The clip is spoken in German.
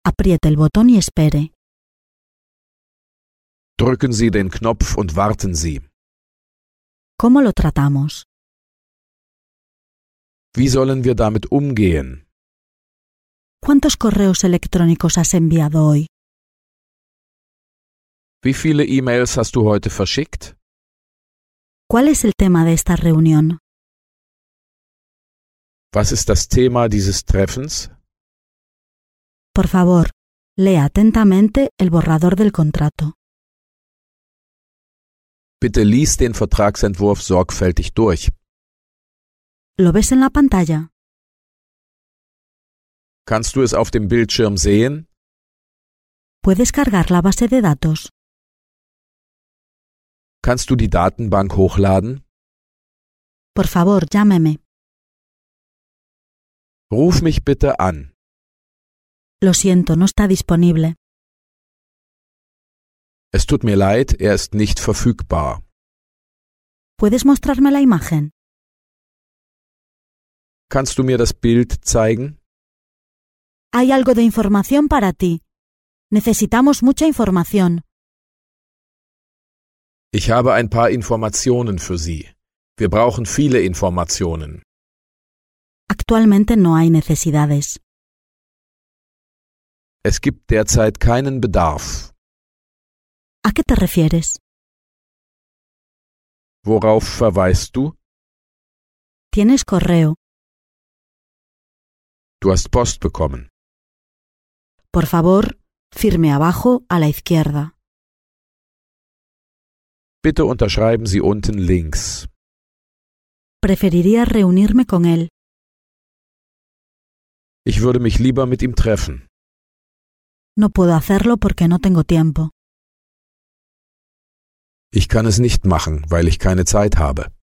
Apriete el botón y espere. Drücken Sie den Knopf und warten Sie. ¿Cómo lo tratamos? Wie sollen wir damit umgehen? ¿Cuántos correos electrónicos has enviado hoy? Wie viele E-Mails hast du heute verschickt? ¿Cuál es el tema de esta reunión? Was ist das Thema dieses Treffens? Por favor, lea atentamente el borrador del contrato. Bitte lies den Vertragsentwurf sorgfältig durch. ¿Lo ves en la pantalla? Kannst du es auf dem Bildschirm sehen? ¿Puedes cargar la base de datos? Kannst du die Datenbank hochladen? Por favor, llámeme. Ruf mich bitte an. Lo siento, no está disponible. Es tut mir leid, er ist nicht verfügbar. ¿Puedes mostrarme la imagen? Kannst du mir das Bild zeigen? Hay algo de información para ti. Necesitamos mucha información. Ich habe ein paar Informationen für Sie. Wir brauchen viele Informationen. Actualmente no hay necesidades. Es gibt derzeit keinen Bedarf. ¿A qué te refieres? Worauf verweist du? Tienes correo. Du hast Post bekommen. Por favor, firme abajo a la izquierda. Bitte unterschreiben Sie unten links. Preferiría reunirme con él. Ich würde mich lieber mit ihm treffen. No puedo hacerlo porque no tengo tiempo. Ich kann es nicht machen, weil ich keine Zeit habe.